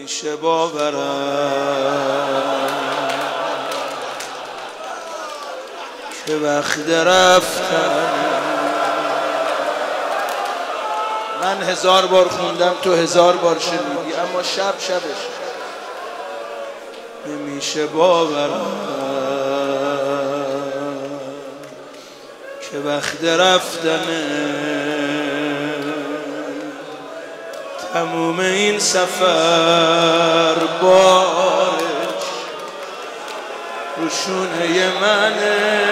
نمیشه باورم که وقت رفتن. من 1000 بار خوندم، تو 1000 بار شنیدی، اما شب شبش نمیشه باورم که وقت رفتنه. تموم این سفر بارش روشونه منه.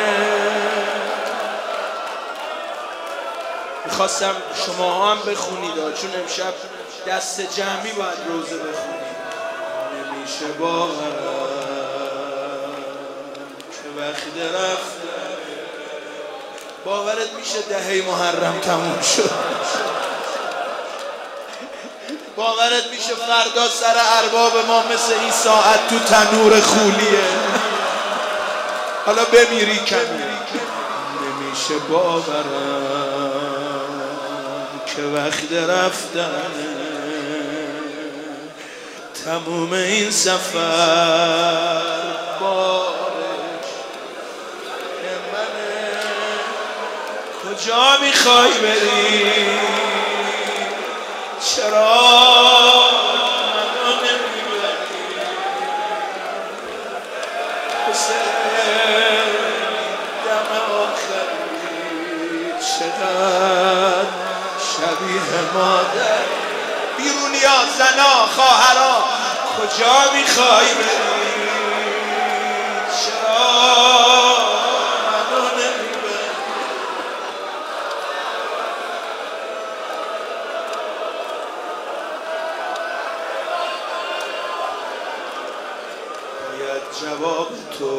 میخواستم شما هم بخونید چون امشب دست جمعی باید روزه بخونید. نمیشه باورم که وقت رفتن. باورت میشه دهه محرم تموم شد؟ باورت میشه فردا سر ارباب ما مثل این ساعت تو تنور خولیه؟ حالا بمیری کمی. نمیشه باورم که وقت رفتنه. تموم این سفر بارش که منه. کجا میخوای بری؟ چرا منو نمیبری؟ حسین دم آخری چقدر شبیه مادر. بیرونیا، زنا، خواهرا، کجا میخوای بری؟ چرا منو نمیبری؟ باید جواب تو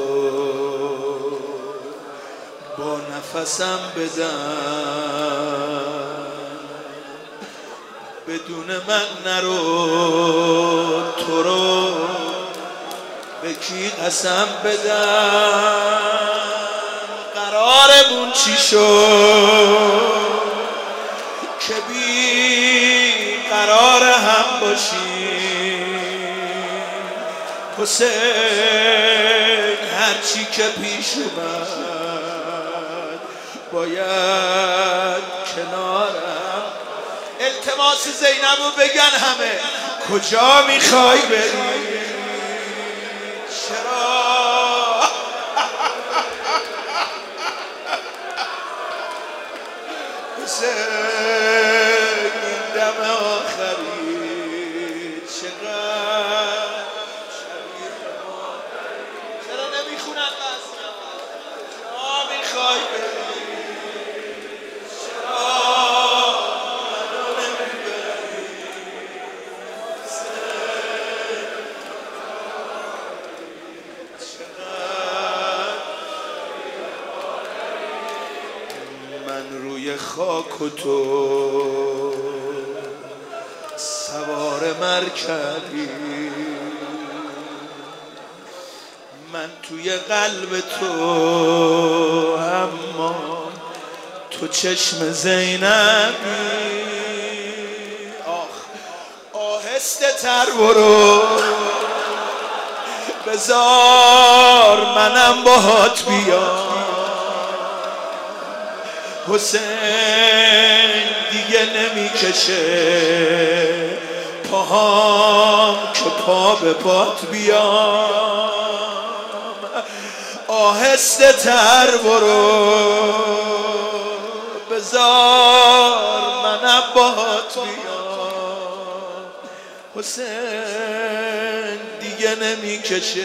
با نفسم بدم. بدون من نرو، تو رو به کی قسم بدم؟ قرارمون چی شد که بی قرار هم باشیم؟ حسین هرچی که پیش اومد باید کنارم. التماس زینبو بگن همه. کجا میخوای بری؟ چرا حسین این دم آخری چقدر شبیه مادری؟ چرا نمیخونن قصه؟ کجا میخوای بری؟ روی خاک و تو سوار مرکبی، من توی قلب تو، اما تو چشم زینبی. آخ آهسته تر برو، بذار منم باهات بیام. حسین دیگه نمیکشه پاهام که پا به پات بیام. آهسته تر برو، بذار منم باهات بیام. حسین دیگه نمیکشه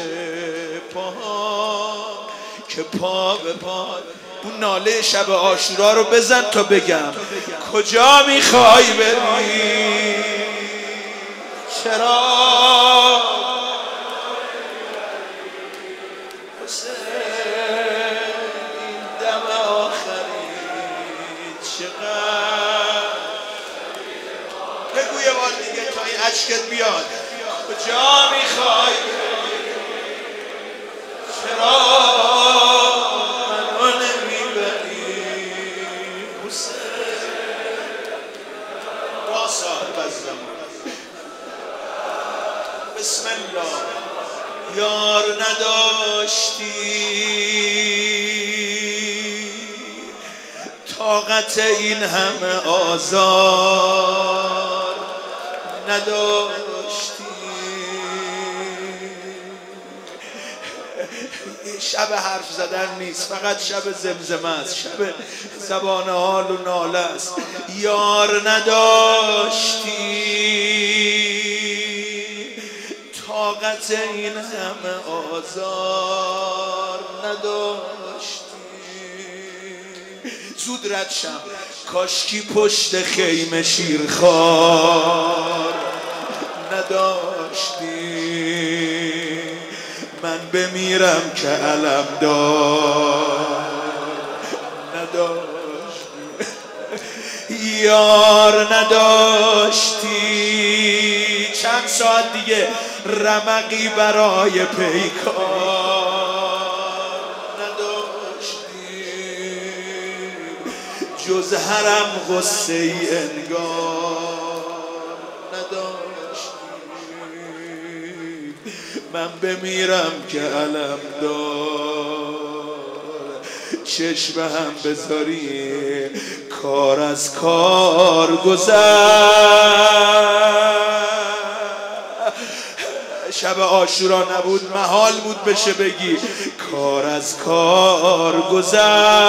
پاهام که پا به پات. اون ناله شب عاشورا رو بزن تا بگم. کجا میخوای بری؟ چرا حسین این دم آخری چقدر؟ بگو یه بار دیگه تا این اشکت بیاد. کجا میخوای بری؟ چرا بسم الله. یار نداشتی طاقت این همه آزار نداشتی. شب حرف زدن نیست، فقط شب زمزمه است، شب زبان حال و ناله است. یار نداشتی طاقت این همه آزار نداشتی. زود رد شم کاشکی پشت خیمه شیرخوار نداشتی. من بمیرم که علم دار نداشتی. یار نداشتی چند ساعت دیگه رمقی برای پیکار نداشتی. جز حرم غصه ای انگار نداشتی. من بمیرم که علم دار چشم هم بذاری کار از کار گذشت. شب عاشورا نبود محال بود بشه بگی کار از کار گذشت.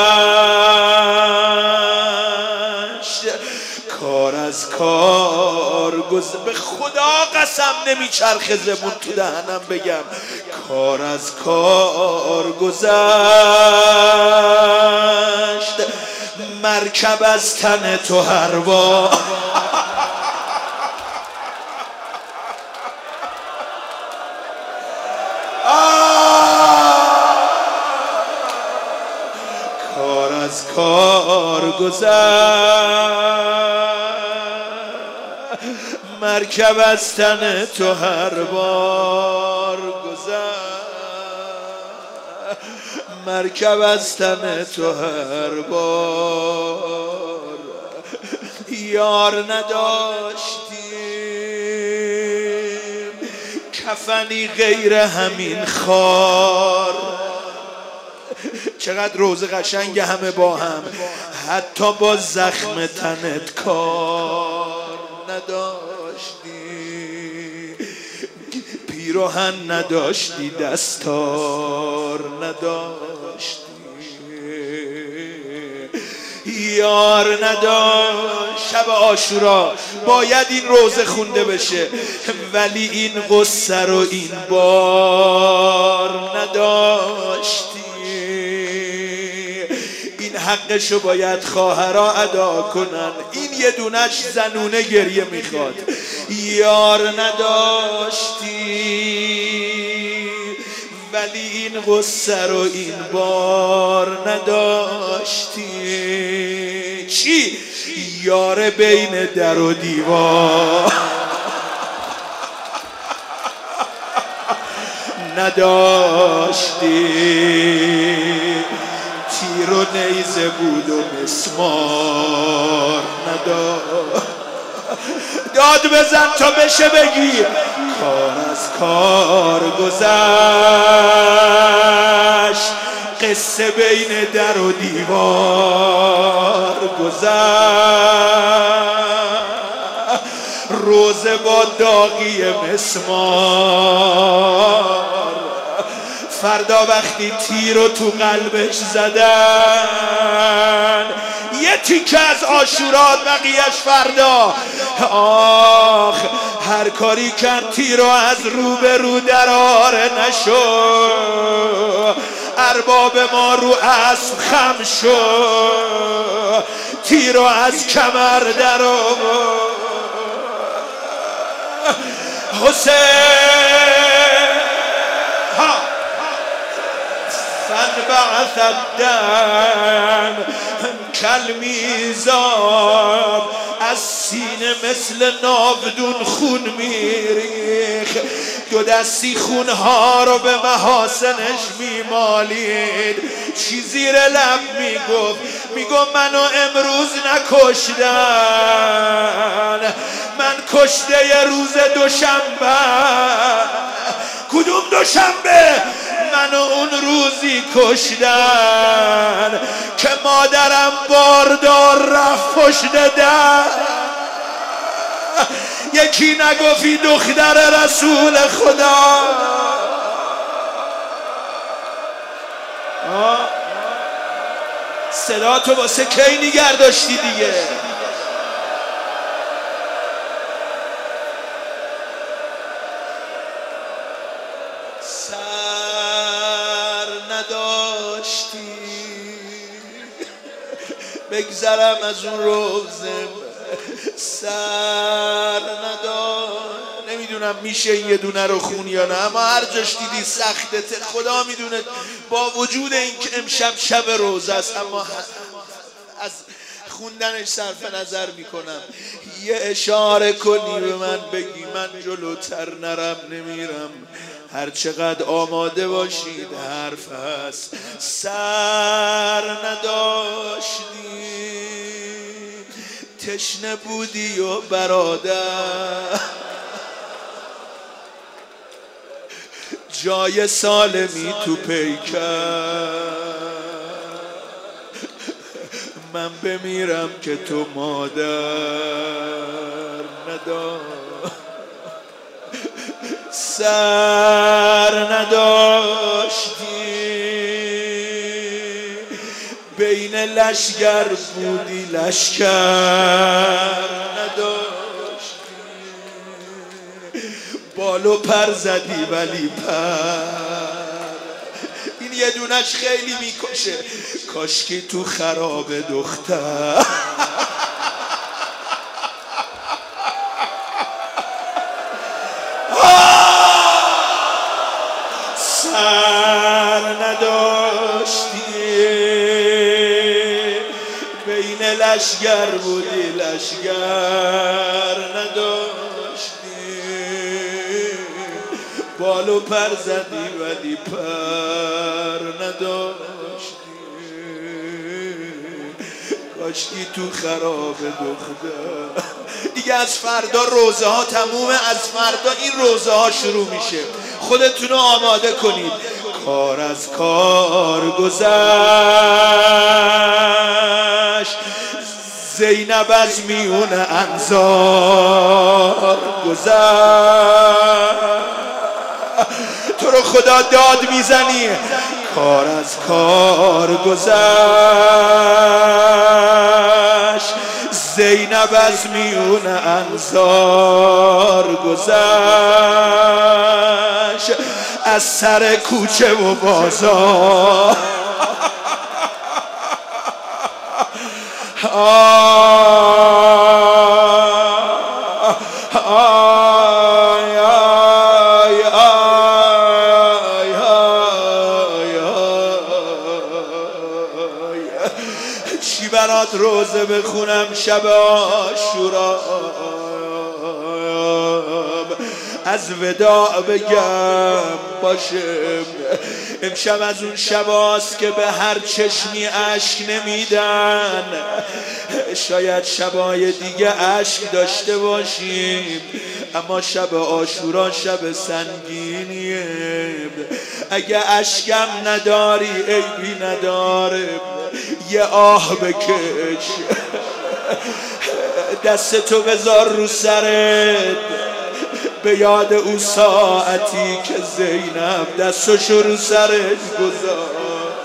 کار از کار گذشت. به خدا قسم نمیچرخه زبون تو دهنم بگم کار از کار گذشت. مرکب از تن تو هر بار کار از کار گذشت. مرکب از تن تو هر بار گذشت. مرکب از تن تو هر بار. یار نداشتیم کفنی غیر همین خار. چقدر روز قشنگ همه با هم، حتی با زخم تنت کار نداشتی. پیراهن نداشتی دستار نداشتی. یار نداشت. شب عاشورا باید این روزه خونده بشه ولی این قصه رو این بار نداشتی. این حقشو باید خواهرها ادا کنن. این یه دونش زنونه گریه میخواد. یار نداشتی ولی این قصه رو این بار نداشتی. چی؟ یار بین در و دیوار نداشتی. تیر و نیزه بود و مسمار نداشتی. داد بزن تا بشه بگی کار از کار گذشت. قصه بین در و دیوار گذشت. روزه با داغی مسمار. فردا وقتی تیر رو تو قلبش زدن یه تیکه از عاشورا بقیهش فردا. آخ هر کاری کرد تیر رو از رو به رو دراره نشو. ارباب ما رو اسب خم شو. تیر رو از کمر درو. حسین فانبعث الدم کالمیزاب. از سینه مثل ناودون خون میریخ. دو دستی خونها رو به محاسنش میمالید. چی زیر لب میگفت منو امروز نکشتن، من کشته ی روز دوشنبه. کدوم دوشنبه؟ منو اون روزی کشتن که مادرم باردار رفت پشت در. یکی نگفتی دختر رسول خدا؟ صدا تو واسه کی نگر داشتی دیگه؟ سر نداشتی بگذرم از اون روزم، سر نداشت. نمیدونم میشه این یه دونه رو خون یا نه، اما هر جاش دیدی سخته. خدا میدونه با وجود این که امشب شب روزه است، اما از خوندنش صرف نظر میکنم. یه اشاره کنی به من بگی من جلوتر نرم نمیرم، هر چقدر آماده باشید حرف هست. سر نداشتی تشنه بودی و برادر، جای سالمی تو پیکر، من بمیرم که تو مادر نداشت. سر نداشتی بین لشگر بودی لشکر نداشتی، بال و پر زدی ولی پر. این یه دونش خیلی میکشه، کاشکی تو خراب دختر. سر نداشتی بین لشگر بودی لشگر نداشتی، بال و پر زدی ولی پر نداشتی، کاشکی تو خراب دختر. دیگه از فردا روزه ها تمومه، از فردا این روزه ها شروع میشه. خودتون رو آماده کنید. کار از کار گذشت، زینب از میون انصار گذشت. تو رو خدا داد میزنی. کار از کار گذشت، زینب از میون انصار گذشت، از سر کوچه و بازار. چی برات روزه بخونم شب عاشورا، از وداع بگم باشه. امشب از اون شباست که به هر چشمی اشک نمیدن. شاید شبای دیگه اشک داشته باشیم، اما شب عاشورا شب سنگینیه. اگه اشکم نداری عیبی نداره، یه آه بکش، دستتو بذار رو سرت، به یاد اون ساعتی که زینب دستشو رو سرت گذاشت.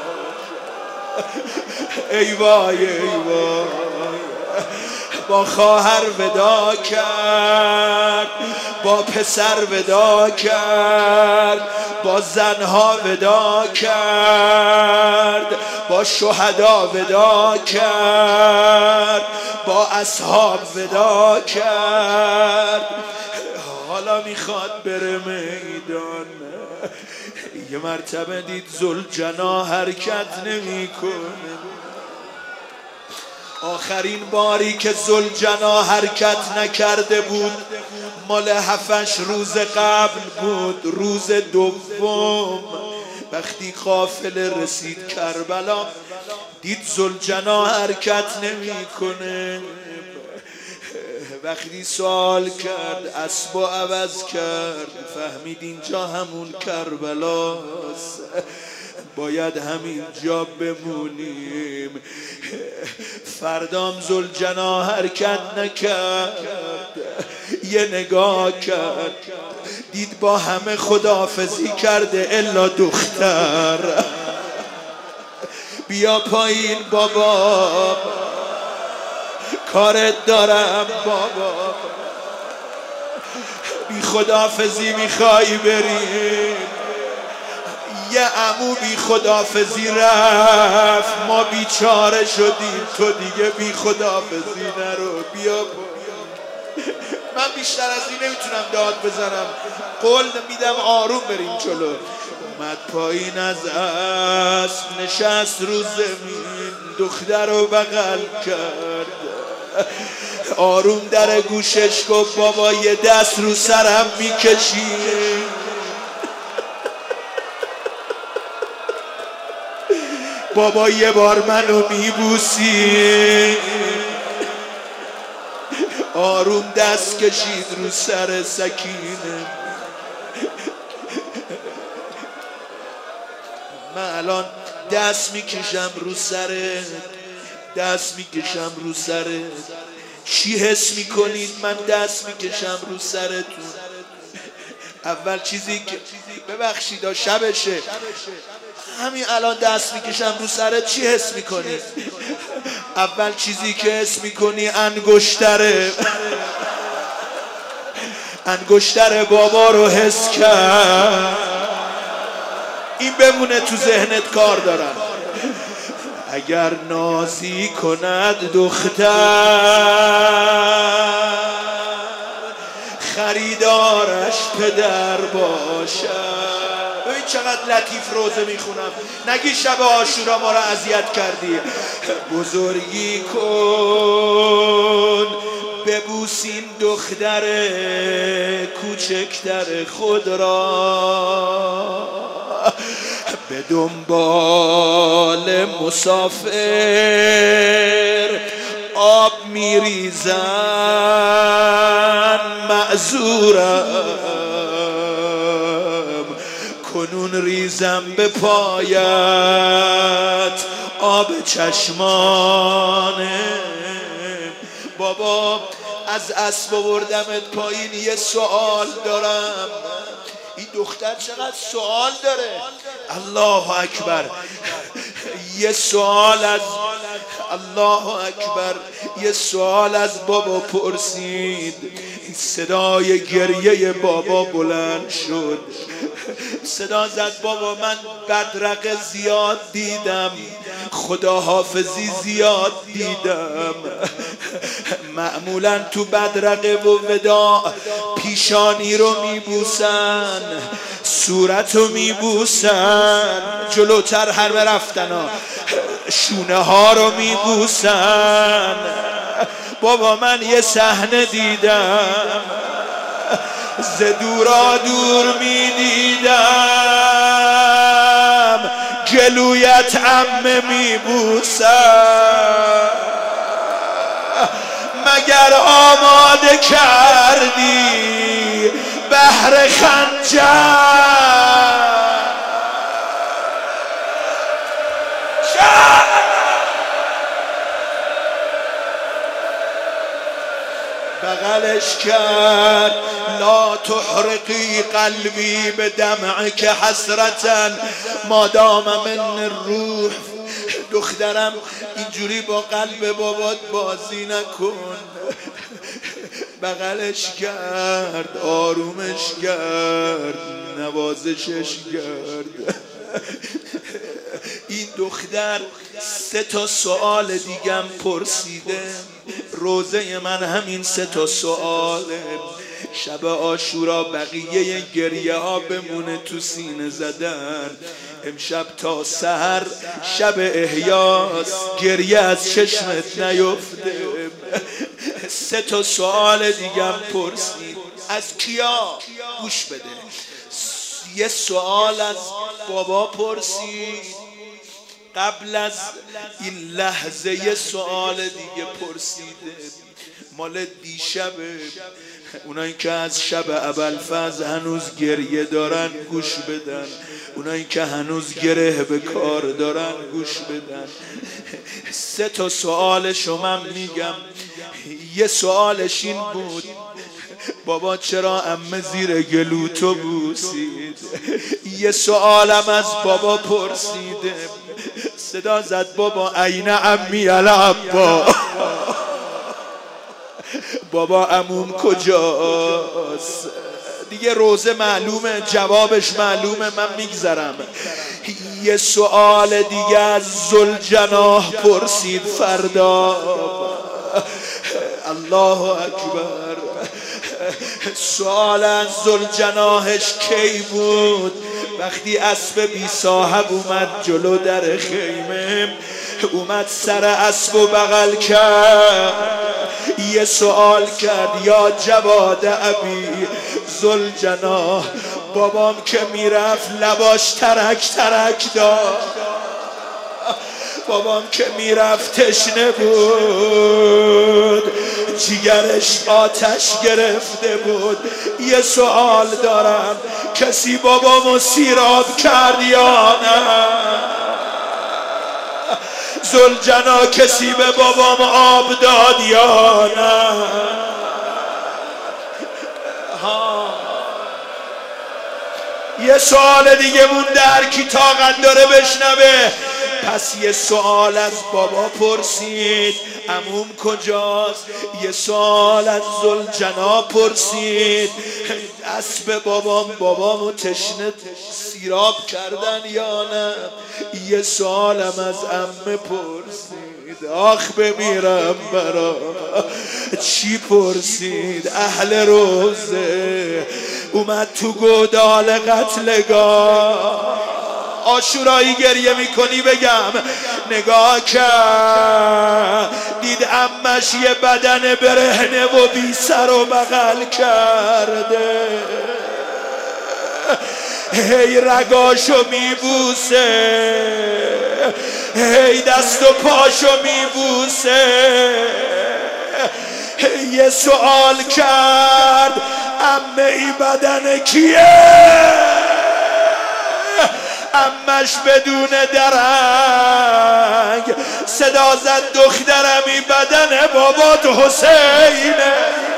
ای وای ای وای، با خواهر ودا کرد، با پسر ودا کرد، با زنها ودا کرد، با شهدا ودا کرد، با اصحاب ودا کرد. حالا میخواد بره میدان. یه مرتبه دید ذوالجنا حرکت نمیکنه. آخرین باری که ذوالجنا حرکت نکرده بود مال 7 روز قبل بود. روز دوم وقتی قافله رسید کربلا، دید ذوالجنا حرکت نمیکنه. وقتی سوال کرد اسبو عوض کرد، فهمید اینجا همون کربلاست، باید همینجا بمونیم. فردام ذوالجنا حرکت نکرد، یه نگاه کرد دید با همه خداحافظی کرده الا دختر. بیا پایین بابا، کارت دارم بابا، بی خداحافظی میخوای بریم؟ یه عمو بی خداحافظی رفت، ما بیچاره شدیم، تو دیگه بی خداحافظی نرو، بیا من بیشتر از این نمیتونم داد بزنم، قول میدم آروم بریم جلو. اومد پایین از اسب نشست رو زمین، دختر رو بغل کرد، آروم در گوشش گفت بابا یه دست رو سرم میکشی؟ بابا یه بار منو میبوسی؟ آروم دست کشید رو سر سکینه. من الان دست میکشم رو سرت، دست میکشم رو سرت، چی حس میکنید من دست میکشم رو سرتون؟ اول چیزی که ببخشید شبشه، همین الان دست میکشم رو سرت، چی حس میکنی؟ اول چیزی که حس میکنی انگشتره، انگشتر بابا رو حس کرد. این بمونه تو ذهنت، کار دارم. اگر نازی کند دختر، خریدارش پدر باشد. ببین چقدر لطیف روزه میخونم، نگی شب عاشورا ما را اذیت کردی. بزرگی کن ببوسین دختر کوچکتر خود را، به دنبال مسافر آب میریزن، معذورم کنون ریزم به پایت آب چشمانه. بابا از اسب آوردمت پایین، یه سوال دارم. این دختر چقدر سوال داره، الله اکبر. یه سوال از الله اکبر، یه سوال از بابا پرسید. صدای گریه بابا بلند شد، صدا زد بابا من بدرقه زیاد دیدم، خداحافظی زیاد دیدم. معمولا تو بدرقه و وداع پیشانی رو میبوسن، صورت رو میبوسن، جلوتر هر رفتن ها شونه ها رو میبوسن. بابا من یه صحنه دیدم، ز دورا دور میدیدم، جلویت عمه میبوسم. مگر آماده کردی بهر خنجر؟ بغلش کرد لا تحرقی قلبی به دمعک حسرتن ما دام من الروح. دخترم اینجوری با قلب بابات بازی نکن. بغلش کرد، آرومش کرد، نوازشش کرد. این دختر 3 سوال دیگم پرسیده. روزه من همین 3 سواله. شب عاشورا بقیه گریه ها بمونه تو سینه زدن. امشب تا سحر شب احیاس، گریه از چشمت نیفته. 3 سوال دیگم پرسید. از کیا؟ گوش بده. یه سوال از بابا پرسید قبل از این لحظه، یه سوال دیگه پرسیده مال دیشبه. اونایی که از شب ابوالفضل هنوز گریه دارن گوش بدن، اونایی که هنوز گره به کار دارن گوش بدن. 3 تا سوالشو من میگم. یه سوالش این بود بابا چرا عمه زیر گلو تو بوسید؟ یه سوالم از بابا پرسیده، صدا زد بابا عین عمی العباس، بابا عموم کجاست؟ دیگه روزه معلومه، جوابش معلومه، من میگذرم. یه سوال دیگه از ذوالجناح پرسید فردا. الله اکبر. سوال از ذوالجناحش کی بود؟ وقتی اسب بی صاحب اومد جلو در خیمه، اومد سر اسب و بغل کرد، یه سوال کرد یا جواد ابی ذوالجناح، بابام که میرفت لباش ترک ترک داد، بابام که میرفت تشنه بود، جیگرش آتش گرفته بود. یه سوال دارم، کسی بابامو سیراب کرد یا نه؟ ذوالجناح کسی به بابام آب داد یا نه؟ یه سوال دیگه مونده، هر کی طاقت داره بشنوه. پس یه سوال از بابا پرسید عموم کجاست؟ یه سوال از ذوالجناح پرسید اسب بابامو تشنه سیراب کردن یا نه؟ یه سوالم از عمه پرسید آخ بمیرم برا. چی پرسید؟ اهل روزه اومد تو گودال قتلگاه. عاشورایی گریه میکنی بگم، نگاه کرد دید عمش یه بدن برهنه و بی سر و بغل کرده، هی رگاشو میبوسه، هی دست و پاشو میبوسه. یه سوال کرد عمه ای بدن کیه؟ عمش بدون درنگ صدا زد دخترم این بدن بابات حسینه.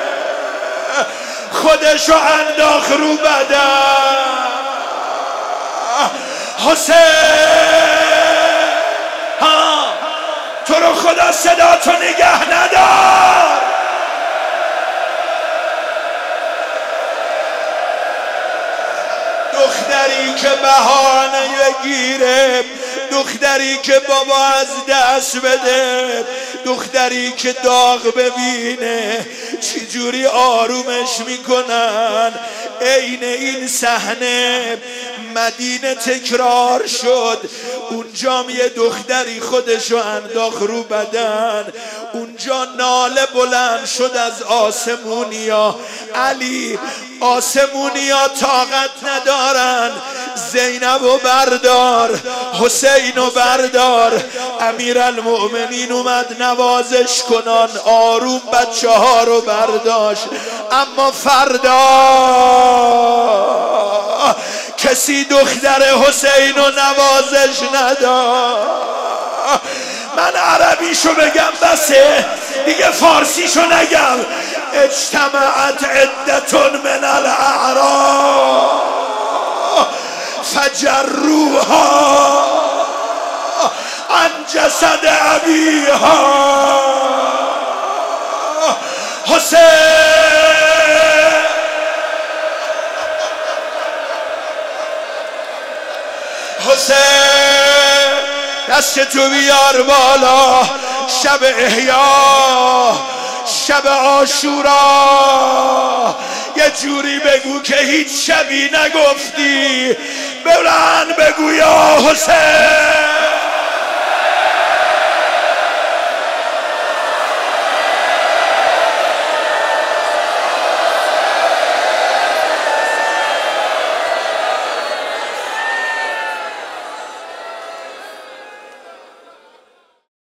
خودشو انداخت رو بدن حسین. تو رو خدا صدا تو نگه ندار. دختری که بهانه بگیره، دختری که بابا از دست بده، دختری که داغ ببینه چی جوری آرومش میکنن. عین این صحنه مدینه تکرار شد. اونجا یه دختری خودشو انداخت رو بدن، اونجا ناله بلند شد از آسمونیا. علی آسمونیا طاقت ندارن، زینبو بردار، حسینو بردار. امیرالمؤمنین اومد نوازش کنان، آروم بچه ها رو برداشت. اما فردا کسی دختر حسینو نوازش نداد. من عربیشو بگم بسه دیگه، فارسیشو نگم. اجتمعت عدتون من الاعراب فجروها عن جسد ابیها. حسین حسین دست تو بیار بالا. شب احیا، شب عاشورا، یه جوری بگو که هیچ شبی نگفتی. بلند بگو یا حسین.